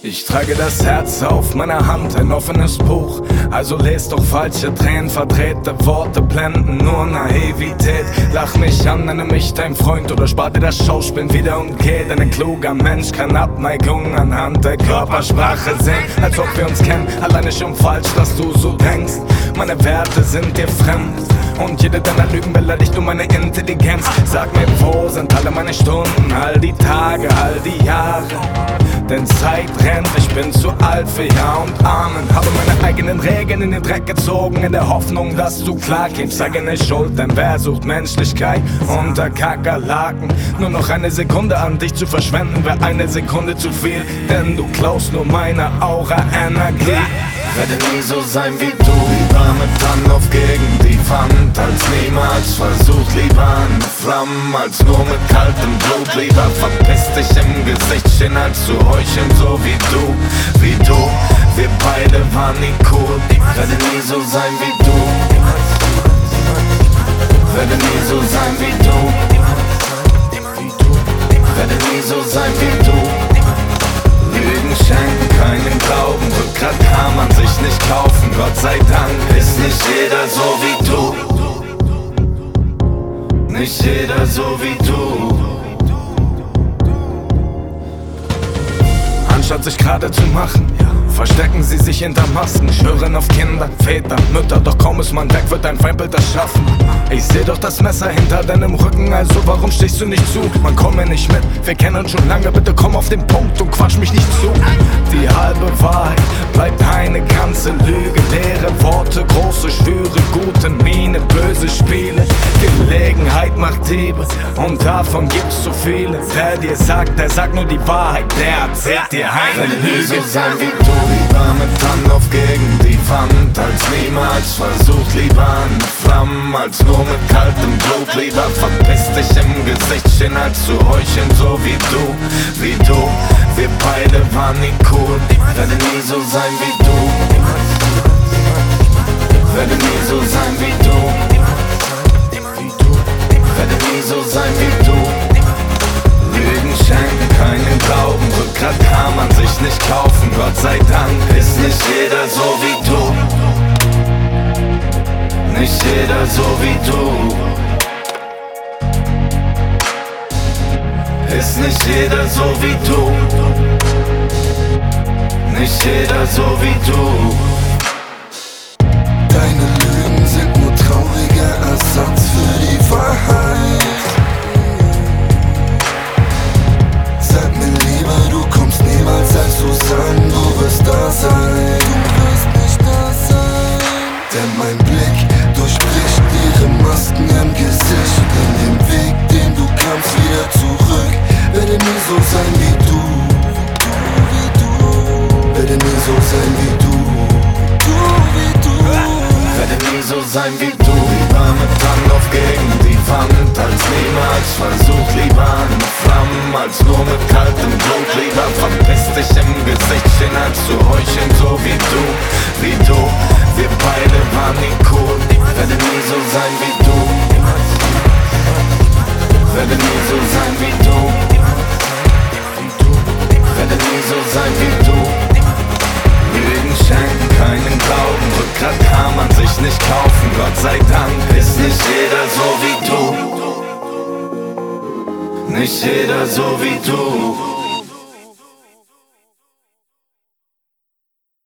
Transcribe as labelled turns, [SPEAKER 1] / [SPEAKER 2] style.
[SPEAKER 1] Ich trage das Herz auf meiner Hand, ein offenes Buch. Also lest doch falsche Tränen, verdrehte Worte blenden nur Naivität. Lach mich an, nenne mich dein Freund oder spar dir das Schauspiel wieder und geh. Denn ein kluger Mensch kann Abneigung anhand der Körpersprache sehen. Als ob wir uns kennen, alleine schon falsch, dass du so denkst. Meine Werte sind dir fremd und jede deiner Lügen beleidigt nur meine Intelligenz. Sag mir, wo sind alle meine Stunden, all die Tage, all die Jahre? Denn Zeit rennt, ich bin zu alt für Ja und Amen. Habe meine eigenen Regeln in den Dreck gezogen, in der Hoffnung, dass du klar gibst. Sag eine Schuld, denn wer sucht Menschlichkeit unter Kakerlaken? Nur noch eine Sekunde an dich zu verschwenden, wäre eine Sekunde zu viel. Denn du klaust nur meine Aura-Energie.
[SPEAKER 2] Werde nie so sein wie du, lieber mit Anlauf gegen die Wand als niemals versucht, lieber an Flammen als nur mit kaltem Blut. Lieber verpiss dich im Gesichtchen als zu heucheln, so wie du. Wir beide waren nie cool. Werde nie so sein wie du. Werde nie so sein wie du. Werde nie so sein wie du. Lügen schenken keinen Glauben, Rückgrat kann man sich nicht kaufen. Gott sei Dank ist nicht jeder so wie du. Nicht jeder so wie du.
[SPEAKER 1] Anstatt sich gerade zu machen, verstecken sie sich hinter Masken, schwören auf Kinder, Väter, Mütter, doch kaum ist man weg, wird dein Feindbild erschaffen. Ich seh doch das Messer hinter deinem Rücken, also warum stichst du nicht zu? Man komm mir nicht mit, wir kennen uns schon lange, bitte komm auf den Punkt und quatsch mich nicht zu. Die halbe Wahrheit bleibt eine ganze Lüge, leere Worte, große Schwüre, gute Miene, böse Spiele. Gelegenheit macht Diebe und davon gibt's zu viele. Wer dir sagt, der sagt nur die Wahrheit, der erzählt dir eine Lüge.
[SPEAKER 2] So sein wie du, lieber mit Anlauf gegen die Wand als niemals versucht, lieber an Flammen als nur mit kaltem Blut. Lieber verpiss dich im Gesichtchen als zu heucheln, so wie du. Wir beide waren nie cool. Werde nie so sein wie du. Werde nie so sein wie du. Werde nie so sein wie du. Lügen schenken keinen Glauben, Rückgrat kann man sich nicht kaufen. Gott sei Dank ist nicht jeder so wie du. Nicht jeder so wie du. Ist nicht jeder so wie du. Nicht jeder so wie du.
[SPEAKER 3] Deine Lügen sind nur trauriger Ersatz für die Wahrheit. Sag mir lieber, du kommst niemals, als zu sagen, du wirst da sein. Du wirst nicht da sein. Denn mein Blick durchbricht ihre Masken im Gesicht. In dem Weg, den du kamst, wieder zurück. Werde nie so sein wie du. Werde nie so sein wie du.
[SPEAKER 2] Werde nie so sein wie du, lieber mit Anlauf gegen die Wand als niemals versucht, lieber an Flammen als nur mit kaltem Blut. Lieber verpiss dich im Gesichtchen als zu heucheln, so wie du. Wir beide waren nie cool. Werde nie so sein wie du. Werde nie so sein wie du. Werde nie so sein wie du. Lügen schenken keinen Glauben, Rückgrat kann man sich nicht kaufen. Gott sei Dank ist nicht jeder so wie du. Nicht jeder so wie du.